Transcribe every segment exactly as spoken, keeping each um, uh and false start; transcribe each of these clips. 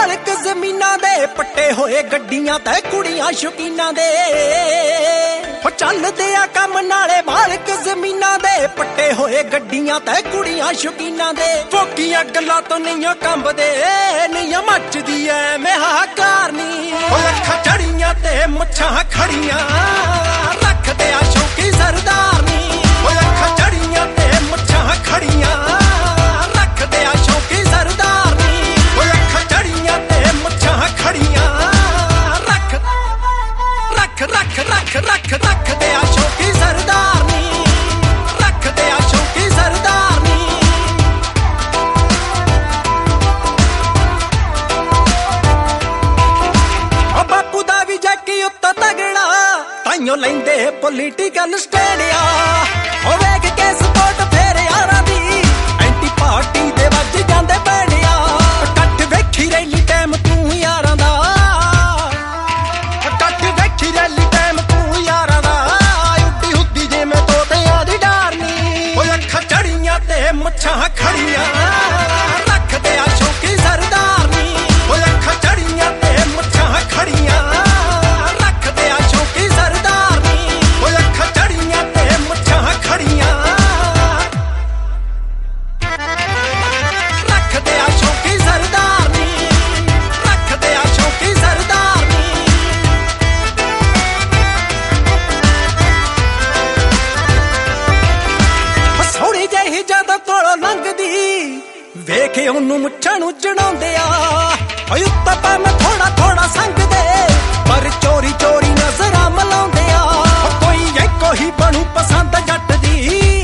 मालिक जमीना दे पट्टे होए गड्डियां ते कुड़ियां शौकीनां दे चलदे आ कम नाले मालिक जमीना दे पट्टे होए गड्डियां ते कुड़ियां शौकीनां दे फोकियां गल्लां तो नहीं कंबदे नहीं मचदी ऐ मैं हाकार नी अखां चढ़ियां ते मुछां खड़ियां रखदे आ शौकी सरदार नी अखां चढ़ियां ते मुछां खड़ियां रखदे आ शौकी सरदार नी अखां चढ़ियां ते मुछां खड़ियां रख रख रख रख रख रख दे आ शौकी सरदार नी रख दे आ शौकी सरदार नी ओ बापू दा भी जैकी उत्ता तगड़ा ताइयों लैंदे पोलीटिकल स्टैंडिया ओ वेख के सपोर्ट फेर यारां दी एंटी पार्टी दे वज जांदे बैणिया कट वेखी रैली टाइम तू यारां दा कट वेखी रैली टाइम तू यारां दा उड्डी हुद्दी जिवें तोतियां दी डारनी ओ अखां चढ़ियां ते मुछां खड़ियां रखदे आ शौकी सरदार नी ओ अखां चढ़ियां ते मुछां खड़ियां रखदे आ शौकी सरदार नी ओ अखां चढ़ियां ते मुछां खड़ियां रखदे आ शौकी सरदार नी रखदे आ शौकी सरदार नी सोहणी जही जद कोलों लंघदी वेख ओनू मुछां नू चढ़ाउंदे आ उत्ता पा मैं थोड़ा थोड़ा संगदे पर चोरी चोरी नजरां मलाउंदे आ कोई एको ही बनू पसंद जट दी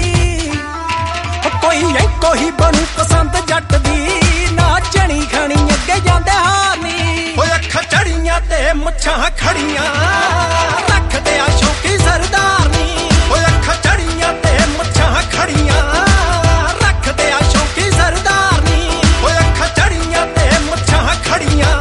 कोई एको ही बनू पसंद जट दी नाचणी खानी अगे जांदे हारनी ओ अखां चढ़ियां ते मुछां खड़ियां रखदे आ शौकी सरदार नी ओ अखां चढ़ियां ते मुछां खड़ियां रखदे आ शौकी सरदार नी ओ अखां चढ़ियां ते मुछां खड़ियां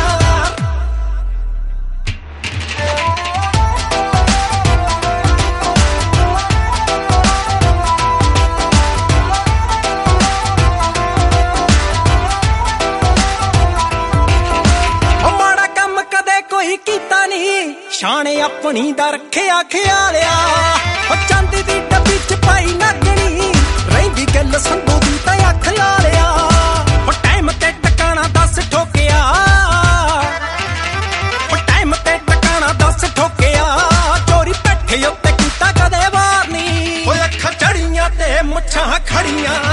माड़ा कम कदे कोई कीता नहीं शाने अपनी दा रखिया ख्यालिया चांदी दी डब्बी च पाई नागनी रहिंदी गल संधू दी तां अख ला लिया टाइम ते टकाना दस ठोकिया टाइम ते टकाना दस ठोकिया चोरी पैठे उत्ते कीता कदे वार नी अखां चढ़ियां ते मुछां खड़ियां